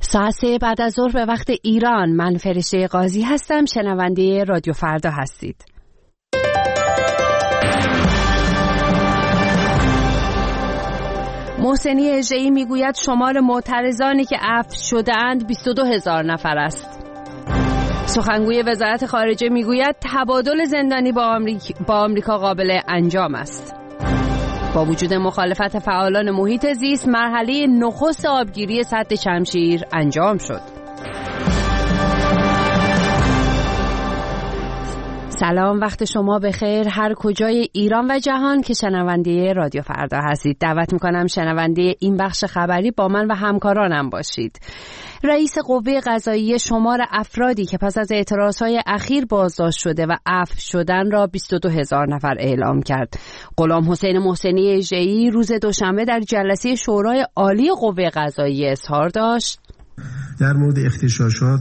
ساعت 3 بعد از ظهر به وقت ایران. من فرشته قاضی هستم. شنونده رادیو فردا هستید. محسنی اژه‌ای میگوید شمار معترضانی که عفو شده‌اند 22,000 نفر است. سخنگوی وزارت خارجه میگوید تبادل زندانی با آمریکا قابل انجام است. با وجود مخالفت فعالان محیط زیست، مرحله نخست آبگیری سد شمشیر انجام شد. سلام، وقت شما بخیر هر کجای ایران و جهان که شنونده رادیو فردا هستید. دعوت میکنم شنونده این بخش خبری با من و همکارانم باشید. رئیس قوه قضاییه شمار افرادی که پس از اعتراضهای اخیر بازداشت شده و عفو شدن را 22,000 نفر اعلام کرد. غلام حسین محسنی اژه‌ای روز دوشنبه در جلسه شورای عالی قوه قضاییه اظهار داشت در مورد اغتشاشات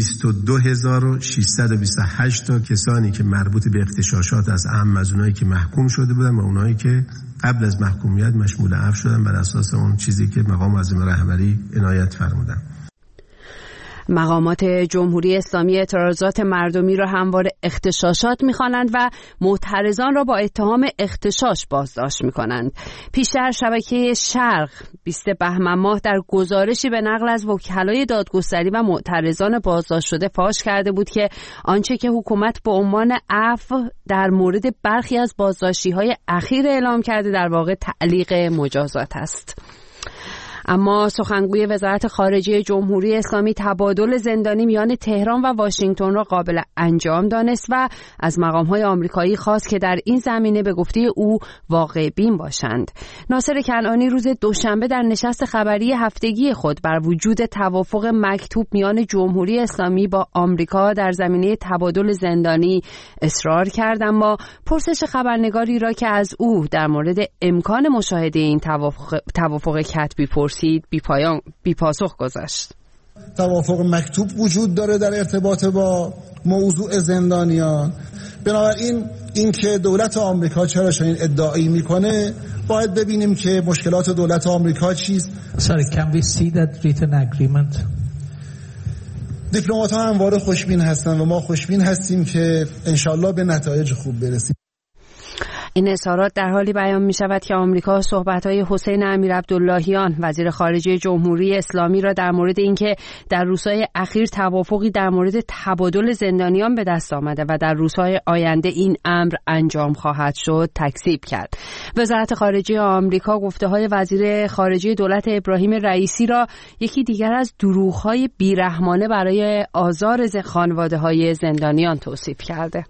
22,628 تا کسانی که مربوط به اغتشاشات از اهم از اونایی که محکوم شده بودن و اونایی که قبل از محکومیت مشمول عفو شدن بر اساس اون چیزی که مقام معظم رهبری عنایت فرمودن. مقامات جمهوری اسلامی اعتراضات مردمی را همواره اغتشاشات می‌خوانند و معترضان را با اتهام اغتشاش بازداشت می‌کنند. پیشتر شبکه شرق 20 بهمن ماه در گزارشی به نقل از وکلای دادگستری و معترضان بازداشت شده فاش کرده بود که آنچه که حکومت به عنوان عفو در مورد برخی از بازداشتی‌های اخیر اعلام کرده در واقع تعلیق مجازات است. اما سخنگوی وزارت خارجه جمهوری اسلامی تبادل زندانی میان تهران و واشنگتن را قابل انجام دانست و از مقام‌های آمریکایی خواست که در این زمینه به گفته او واقع بین باشند. ناصر کنعانی روز دوشنبه در نشست خبری هفتگی خود بر وجود توافق مکتوب میان جمهوری اسلامی با آمریکا در زمینه تبادل زندانی اصرار کرد، اما پرسش خبرنگاری را که از او در مورد امکان مشاهده این توافق کتبی بی پاسخ گذاشت. توافق مکتوب وجود داره در ارتباط با موضوع زندانیان. بنابراین اینکه دولت آمریکا چرا چنین ادعایی میکنه باید ببینیم که مشکلات دولت آمریکا چیست. Sorry, can we see that written agreement? دیپلمات ها همواره خوشبین هستن و ما خوشبین هستیم که انشالله به نتایج خوب برسیم. این اظهارات در حالی بیان می شود که آمریکا صحبت‌های حسین امیرعبداللهیان وزیر خارجه جمهوری اسلامی را در مورد اینکه در روزهای اخیر توافقی در مورد تبادل زندانیان به دست آمده و در روزهای آینده این امر انجام خواهد شد تکذیب کرد. وزارت خارجه آمریکا گفته‌های وزیر خارجه دولت ابراهیم رئیسی را یکی دیگر از دروغ‌های بیرحمانه برای آزار خانواده‌های زندانیان توصیف کرده.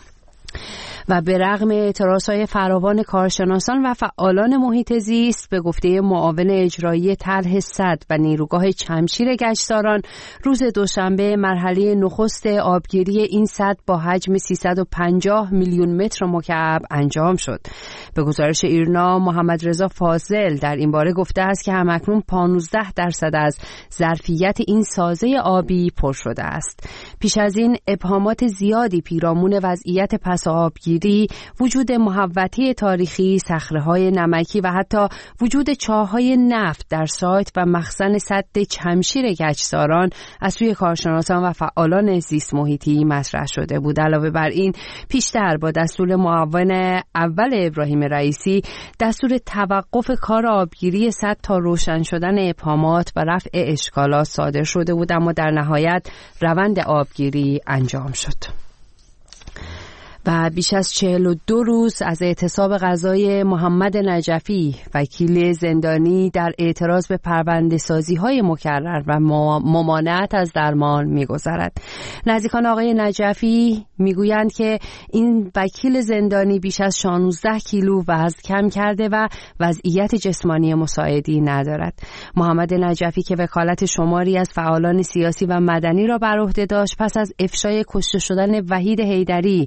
و به رغم اعتراضهای فراوان کارشناسان و فعالان محیط زیست، به گفته معاون اجرایی طرح سد و نیروگاه شمشیر گچساران، روز دوشنبه مرحله نخست آبگیری این سد با حجم 350 میلیون متر مکعب انجام شد. به گزارش ایرنا، محمد رضا فاضل در این باره گفته است که همکنون 15% از ظرفیت این سازه آبی پر شده است. پیش از این ابهامات زیادی پیرامون وضعیت پس آبگیری، وجود محوطه تاریخی، صخره‌های نمکی و حتی وجود چاه‌های نفت در سایت و مخزن سد شمشیر گچساران از سوی کارشناسان و فعالان زیست محیطی مطرح شده بود. علاوه بر این، پیشتر با دستور معاون اول ابراهیم رئیسی دستور توقف کار آبگیری سد تا روشن شدن ابهامات و رفع اشکالات صادر شده بود، اما در نهایت روند آبگیری انجام شد. و بیش از 42 روز از اعتصاب قضای محمد نجفی، وکیل زندانی در اعتراض به پرونده‌سازی‌های مکرر و ممانعت از درمان می‌گذرد. نزدیکان آقای نجفی میگویند که این وکیل زندانی بیش از 16 کیلو وزن کم کرده و وضعیت جسمانی مساعدی ندارد. محمد نجفی که وکالت شماری از فعالان سیاسی و مدنی را بر عهده داشت، پس از افشای کشته شدن وحید حیدری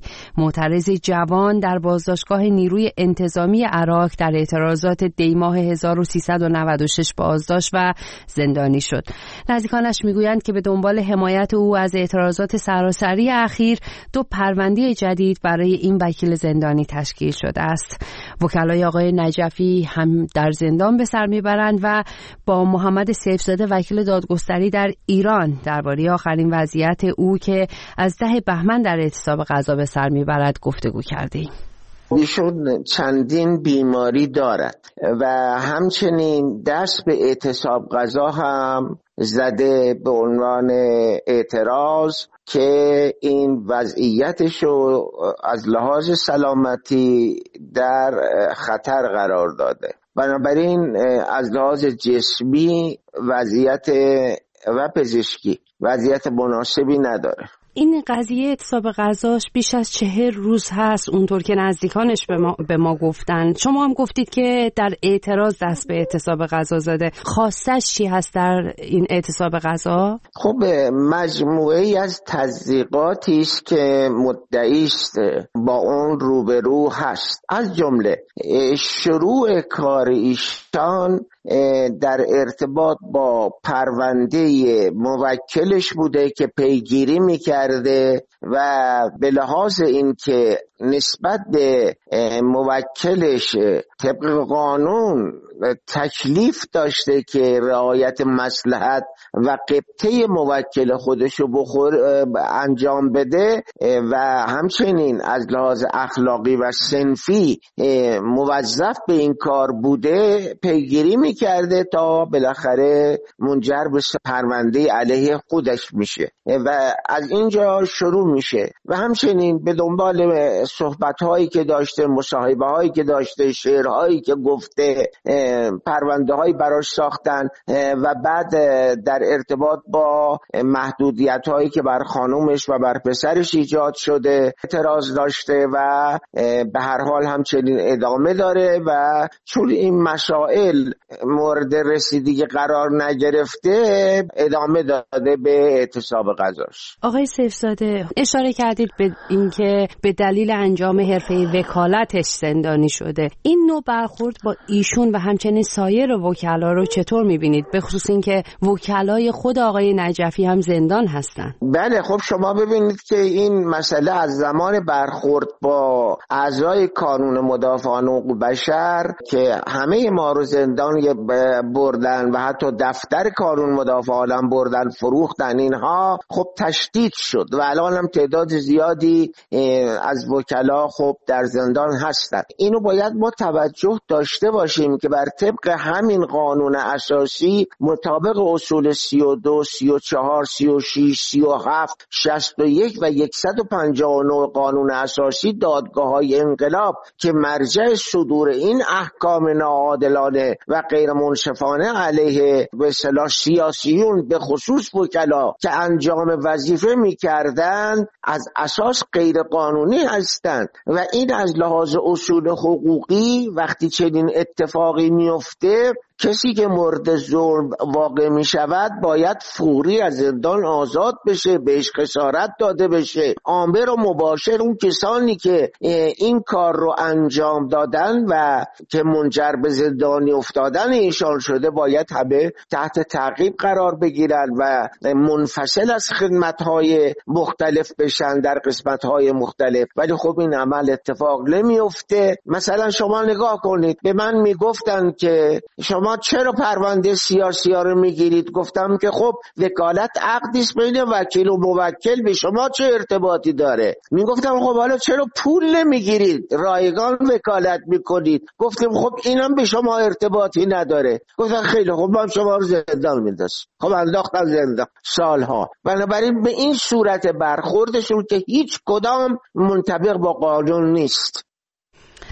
معترض جوان در بازداشتگاه نیروی انتظامی عراق در اعتراضات دیماه 1396 بازداشت و زندانی شد. نزدیکانش میگویند که به دنبال حمایت او از اعتراضات سراسری اخیر 2 پرونده جدید برای این وکیل زندانی تشکیل شده است. وکلای آقای نجفی هم در زندان به سر میبرند و با محمد سیفزاده وکیل دادگستری در ایران درباره آخرین وضعیت او که از 10 بهمن در اعتصاب غذا به سر میبرد گفتگو کردیم. ایشون چندین بیماری دارد و همچنین دست به اعتصاب غذا هم زده به عنوان اعتراض که این وضعیتشو از لحاظ سلامتی در خطر قرار داده. بنابراین از لحاظ جسمی وضعیت و پزشکی وضعیت مناسبی نداره. این قضیه اعتصاب غذاش بیش از 40 روز هست، اونطور که نزدیکانش به ما گفتن. شما هم گفتید که در اعتراض دست به اعتصاب غذا زده. خواستش چی هست در این اعتصاب غذا؟ خب مجموعه‌ای از تضییقاتی است که مدعیست با اون روبرو هست. از جمله شروع کار ایشان در ارتباط با پرونده موکلش بوده که پیگیری میکرده و به لحاظ این که نسبت به موکلش طبق قانون تکلیف داشته که رعایت مصلحت و غبطه موکل خودشو انجام بده و همچنین از لحاظ اخلاقی و صنفی موظف به این کار بوده پیگیری میکرده تا بالاخره منجر به پرونده علیه خودش میشه و از اینجا شروع میشه و همچنین به دنبال صحبت‌هایی که داشته، مصاحبه‌هایی که داشته، شعرهایی که گفته، پرونده‌هایی براش ساختن و بعد در ارتباط با محدودیت‌هایی که بر خانومش و بر پسرش ایجاد شده اعتراض داشته و به هر حال همچنین ادامه داره و چون این مسائل مورد رسیدگی قرار نگرفته ادامه داده به اعتصاب غذاش. آقای سیفزاده اشاره کردید به اینکه به دلیل انجام حرفه وکالتش زندانی شده. این نوع برخورد با ایشون و همچنین سایر وکلا رو چطور میبینید؟ به خصوص اینکه وکلای خود آقای نجفی هم زندان هستن. بله، خب شما ببینید که این مسئله از زمان برخورد با اعضای کانون مدافعان حقوق بشر که همه ما رو زندان بردن و حتی دفتر کانون مدافعان هم بردن فروختن، اینها خب تشدید شد و الان هم تعداد زیادی از وکلا خب در زندان هستند. اینو باید ما توجه داشته باشیم که بر طبق همین قانون اساسی مطابق اصول 32, 34, 36, 37, 61 و 159 قانون اساسی دادگاه‌های انقلاب که مرجع صدور این احکام ناعادلانه و غیر منصفانه علیه به اصطلاح سیاسیون به خصوص وکلا که انجام وظیفه می‌کردند از اساس غیر قانونی هستند و این از لحاظ اصول حقوقی وقتی چنین اتفاقی میفته کسی که مورد ظلم واقع می شود باید فوری از زندان آزاد بشه، بهش خسارت داده بشه. آمر و مباشر اون کسانی که این کار رو انجام دادن و که منجر به زندانی افتادن ایشان شده باید همه تحت تعقیب قرار بگیرن و منفصل از خدمت‌های مختلف بشن در قسمت‌های مختلف. ولی خب این عمل اتفاق نمیفته. مثلا شما نگاه کنید، به من میگفتن که شما چرا پرونده سیاسی ها رو میگیرید؟ گفتم که خب وکالت عقدی است بین وکیل و موکل، به شما چه ارتباطی داره؟ میگفتم خب حالا چرا پول نمیگیرید؟ رایگان وکالت میکنید. گفتم خب اینم به شما ارتباطی نداره. گفتن خیلی خب من شما رو زندان میندازم. خب انداختن زندان سالها. بنابراین به این صورت برخوردشون که هیچ کدام منطبق با قانون نیست.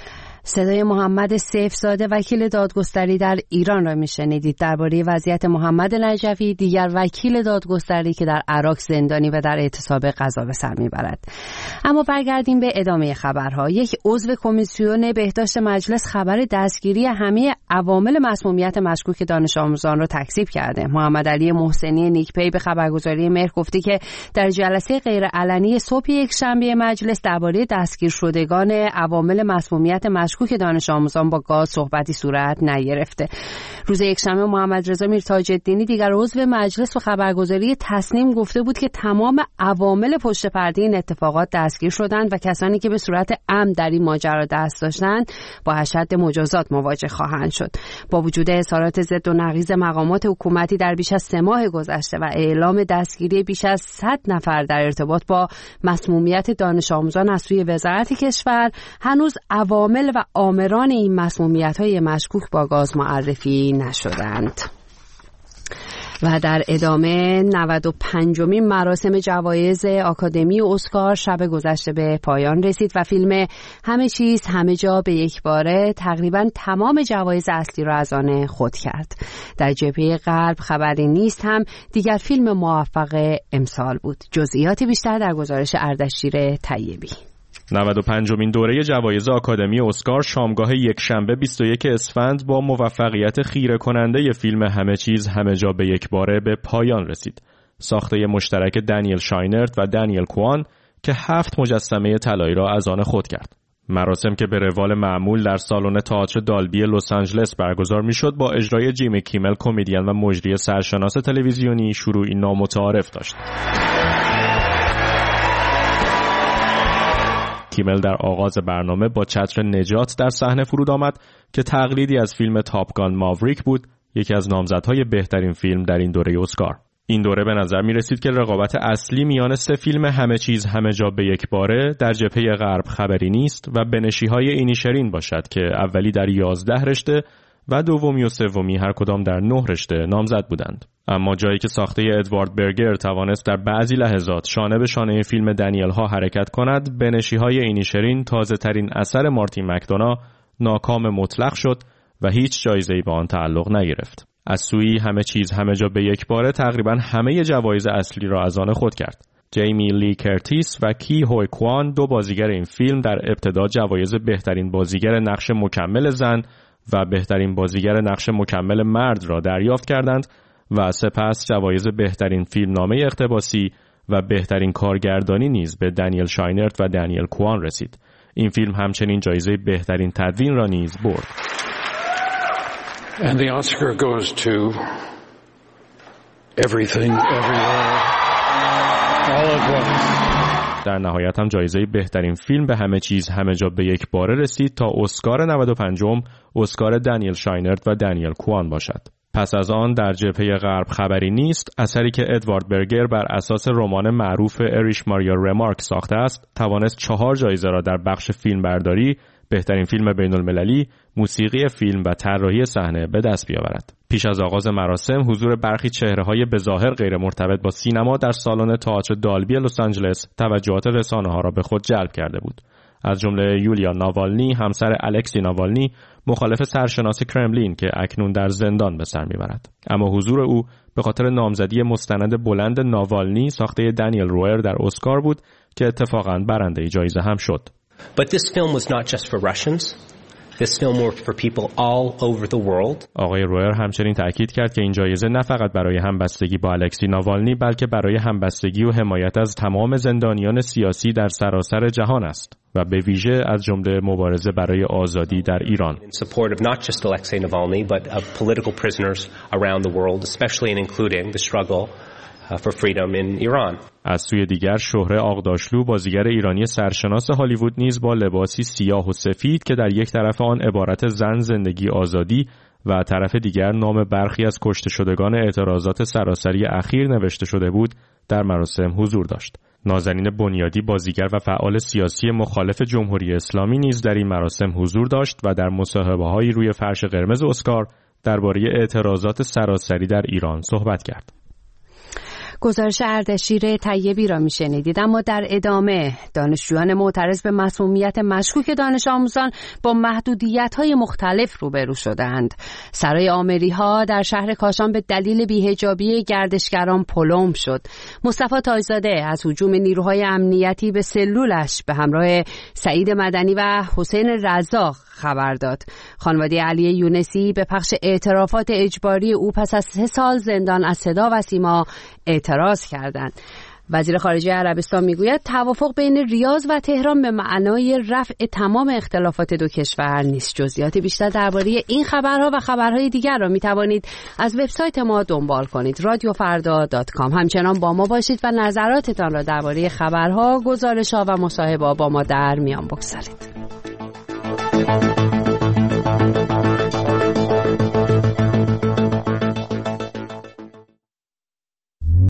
صدای محمد سیفزاده وکیل دادگستری در ایران را میشنیدید. درباره وضعیت محمد نجفی، دیگر وکیل دادگستری که در عراق زندانی و در اعتصاب غذا به سر میبرد. اما برگردیم به ادامه خبرها. یک عضو کمیسیون بهداشت مجلس خبر دستگیری همه عوامل مسمومیت مشکوک دانش آموزان را تکذیب کرده. محمد علی محسنی نیکپی به خبرگزاری مهر گفته که در جلسه غیرعلنی صبح یکشنبه مجلس درباره دستگیر شدگان عوامل مسمومیت مشکوک دانش آموزان با گاز صحبتی صورت نگرفته. روز یکشنبه محمد رضا میرتاج‌الدینی دیگر عضو مجلس و خبرگزاری تصنیم گفته بود که تمام عوامل پشت پرده این اتفاقات دستگیر شدند و کسانی که به صورت عمد در این ماجرا دست داشتند با اشد مجازات مواجه خواهند شد. با وجود اظهارات ضد و نقیض مقامات حکومتی در بیش از 3 ماه گذشته و اعلام دستگیری بیش از 100 نفر در ارتباط با مسمومیت دانش آموزان از سوی وزارت کشور، هنوز عوامل و آمران این مسمومیت‌های مشکوک با گاز معرفی نشدند. و در ادامه 95مین مراسم جوایز آکادمی اسکار شب گذشته به پایان رسید و فیلم همه چیز همه جا به یک باره تقریباً تمام جوایز اصلی را از آن خود کرد. در جبهه غرب خبری نیست هم دیگر فیلم موفق امسال بود. جزئیات بیشتر در گزارش اردشیر طیبی. 95مین دوره جوایز آکادمی اسکار شامگاه یکشنبه 21 اسفند با موفقیت خیره کننده فیلم همه چیز همه جا به یک باره به پایان رسید. ساخته مشترک دنیل شاینرت و دنیل کوان که 7 مجسمه طلایی را از آن خود کرد. مراسم که به روال معمول در سالن تئاتر دالبی لس آنجلس برگزار میشد با اجرای جیمی کیمل کمدین و مجری سرشناس تلویزیونی شروعی نامتعارف داشت. کیمل در آغاز برنامه با چتر نجات در صحنه فرود آمد که تقلیدی از فیلم تاپ گان ماوریک بود، یکی از نامزدهای بهترین فیلم در این دوره اسکار. این دوره به نظر می رسید که رقابت اصلی میان 3 فیلم همه چیز همه جا به یک باره در جبهه غرب خبری نیست و بنشی‌های اینیشرین باشد که اولی در 11 رشته و دومی و سومی هر کدام در 9 رشته نامزد بودند. اما جایی که ساخته ادوارد برگر توانست در بعضی لحظات شانه به شانه فیلم دنیل ها حرکت کند، بنشی‌های اینیشرین تازه ترین اثر مارتین مکدونا ناکام مطلق شد و هیچ جایزه‌ای به آن تعلق نگرفت. از سوی همه چیز همه جا به یک باره تقریباً همه جوایز اصلی را از آن خود کرد. جیمی لی کرتیس و کی هوی کوان 2 بازیگر این فیلم در ابتدا جوایز بهترین بازیگر نقش مکمل زن و بهترین بازیگر نقش مکمل مرد را دریافت کردند و سپس جوایز بهترین فیلمنامه اقتباسی و بهترین کارگردانی نیز به دنیل شاینرت و دنیل کوان رسید. این فیلم همچنین جایزه بهترین تدوین را نیز برد. And the Oscar goes to everything, everywhere, all at once. در نهایت هم جایزه بهترین فیلم به همه چیز همه جا به یک باره رسید تا اسکار 95م اسکار دنیل شاینرت و دنیل کوان باشد. پس از آن در جبهه غرب خبری نیست. اثری که ادوارد برگر بر اساس رمان معروف اریش ماریا رمارک ساخته است توانست 4 جایزه را در بخش فیلمبرداری، بهترین فیلم بین المللی، موسیقی فیلم و طراحی صحنه به دست بیاورد. پیش از آغاز مراسم حضور برخی چهره‌های بظاهر غیر مرتبط با سینما در سالن تئاتر دالبی لس آنجلس توجهات رسانه‌ها را به خود جلب کرده بود. از جمله یولیا ناوالنی، همسر الکسی ناوالنی، مخالف سرشناس کرملین که اکنون در زندان به سر میبرد. اما حضور او به خاطر نامزدی مستند بلند ناوالنی ساخته دنیل رویر در اسکار بود که اتفاقاً برنده جایزه هم شد. But this film was not just for Russians. This film worked for people all over the world. آقای رویر همچنین تأکید کرد که این جایزه نه فقط برای همبستگی با الکسی ناوالنی بلکه برای همبستگی و حمایت از تمام زندانیان سیاسی در سراسر جهان است و به ویژه از جمله مبارزه برای آزادی در ایران. In support of not just Alexei Navalny but of political prisoners around the world, especially and including the struggle for freedom in Iran. از سوی دیگر شهره آغداشلو بازیگر ایرانی سرشناس هالیوود نیز با لباسی سیاه و سفید که در یک طرف آن عبارت زن زندگی آزادی و طرف دیگر نام برخی از کشته شدگان اعتراضات سراسری اخیر نوشته شده بود در مراسم حضور داشت. نازنین بنیادی بازیگر و فعال سیاسی مخالف جمهوری اسلامی نیز در این مراسم حضور داشت و در مصاحبه‌هایی روی فرش قرمز اسکار درباره اعتراضات سراسری در ایران صحبت کرد. گزارش اردشیر طیبی را میشنیدید. اما در ادامه دانشجویان معترض به مسمومیت مشکوک دانش آموزان با محدودیت‌های مختلف روبرو شدند. سرای آمری‌ها در شهر کاشان به دلیل بی‌حجابی گردشگران پلم شد. مصطفی تاج‌زاده از هجوم نیروهای امنیتی به سلولش به همراه سعید مدنی و حسین رزاق خبر داد. خانواده علی یونسی به پخش اعترافات اجباری او پس از 3 سال زندان از صدا و سیما اعتراض کردند. وزیر خارجه عربستان میگوید توافق بین ریاض و تهران به معنای رفع تمام اختلافات دو کشور نیست. جزئیات بیشتر درباره این خبرها و خبرهای دیگر را میتوانید از وبسایت ما دنبال کنید radiofarda.com. همچنان با ما باشید و نظراتتان را درباره خبرها، گزارش‌ها و مصاحبه‌ها با ما در میان بگذارید.